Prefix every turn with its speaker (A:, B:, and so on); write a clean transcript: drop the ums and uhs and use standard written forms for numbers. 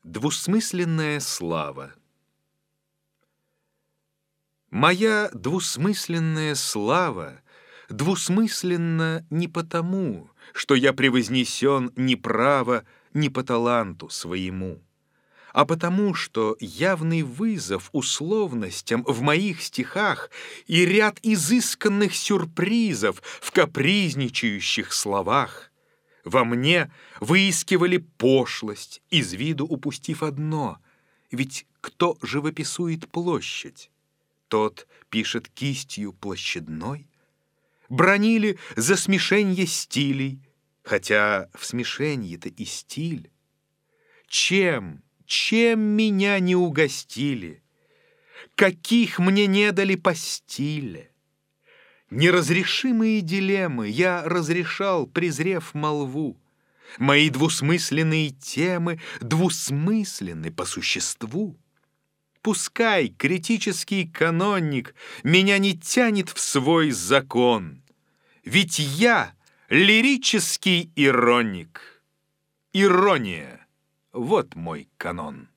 A: Двусмысленная слава. Моя двусмысленная слава двусмысленна не потому, что я превознесен ни право, ни по таланту своему, а потому, что явный вызов условностям в моих стихах и ряд изысканных сюрпризов в капризничающих словах во мне выискивали пошлость, из виду упустив одно. Ведь кто живописует площадь, тот пишет кистью площадной. Бранили за смешенье стилей, хотя в смешенье-то и стиль. Чем меня не угостили, каких мне не дали по стиле. Неразрешимые дилеммы я разрешал, презрев молву. Мои двусмысленные темы двусмысленны по существу. Пускай критический каноник меня не тянет в свой закон, ведь я лирический ироник. Ирония — вот мой канон.